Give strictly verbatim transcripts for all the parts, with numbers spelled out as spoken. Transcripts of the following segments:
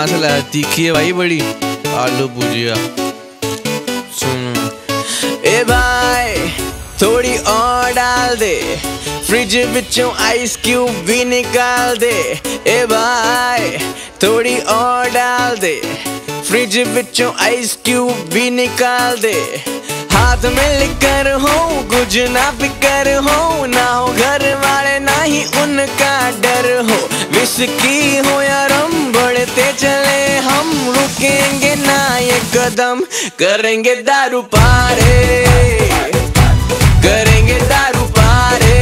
से लाया? तीखी है भाई बड़ी। आलू भुजिया। सुन ए भाई थोड़ी और डाल दे, फ्रिज विचों आइस क्यूब भी निकाल दे। ए भाई थोड़ी और डाल दे, फ्रिज विचों आइस क्यूब भी निकाल दे। हाथ में लिकर हो कुछ ना फिकर हो, ना हो घर वाले ना ही उनका डर हो। विस्की हो या रम बढ़ते चले हम, रुकेंगे ना ये कदम, करेंगे दारू पारे, करेंगे दारू पारे,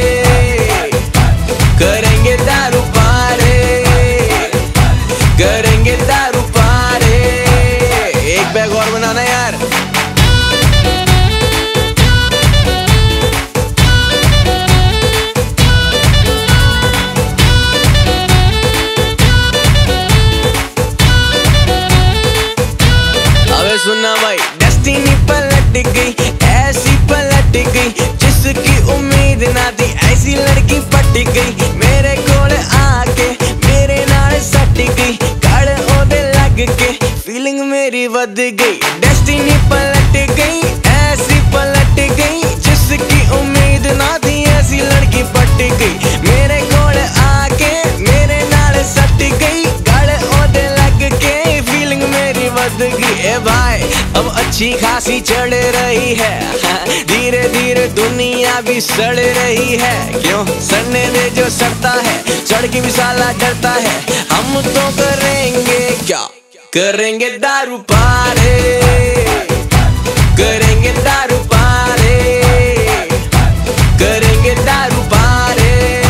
करेंगे दारू पारे, करेंगे दारू पारे। एक बैग और बनाना यार। सुनना भाई डेस्टिनी पलट गई, ऐसी पलट गई, जिसकी उम्मीद ना थी ऐसी लड़की पट गई। मेरे कोल आके मेरे नाल सट गई, गड़ ओदे लग के फीलिंग मेरी वध गई। डेस्टिनी पलट गई, ऐसी पलट गई, जिसकी उम्मीद ना थी ऐसी लड़की पट गई। मेरे कोल आके मेरे नाल सट गई, गड़ ओदे लग के फीलिंग मेरी वध गई। ए भाई अब अच्छी खासी चढ़ रही है, धीरे धीरे दुनिया भी सड़ रही है। क्यों सड़ने दे जो सड़ता है, सड़ के भी साला डरता है। हम तो करेंगे क्या, करेंगे दारू पारे, करेंगे दारू पारे, करेंगे दारू पारे,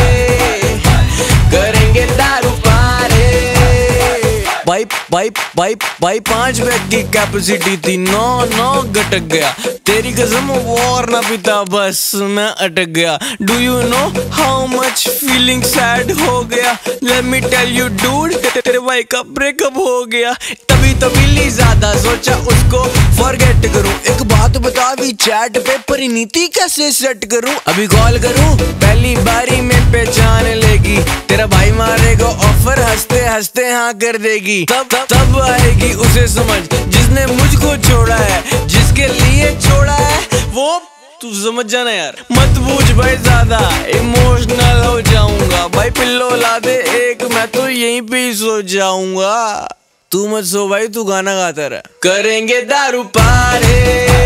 करेंगे दारू पारे। भाई भाई भाई भाई पांच बैग की कैपेसिटी थी, नौ नौ घटक गया। तेरी कसम और ना पीता बस मैं अटक गया। Do you know how much feeling sad हो गया? Let me tell you dude, तेरे भाई का ब्रेकअप हो गया। तभी तभी ज्यादा सोचा उसको फॉरगेट करूं। एक बात बता भी चैट पे परिणीति कैसे सेट करूं? अभी कॉल करूं पहली बारी में पहचान लेगी, तेरा भाई मारेगा ऑफर हंसते हंसते हाँ कर देगी। तब तब तब आएगी उसे समझ जिसने मुझको छोड़ा है, जिसके लिए छोड़ा है वो तू समझ जाना यार। मत पूछ भाई ज्यादा इमोशनल हो जाऊंगा। भाई पिल्लो ला दे एक, मैं तो यहीं पे सो जाऊंगा। तू मत सो भाई, तू गाना गाता रहा। करेंगे दारू पारे,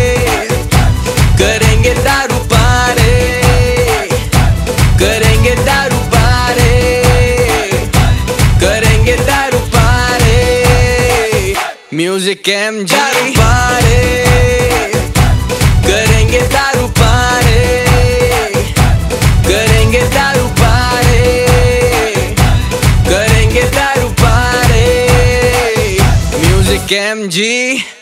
करेंगे दारू पारे, करेंगे दारू पारे, करेंगे दारू पारे। म्यूजिक एम जी पारे, करेंगे दारू पारे, करेंगे दारू पारे, करेंगे दारू पारे। म्यूजिक एम जी।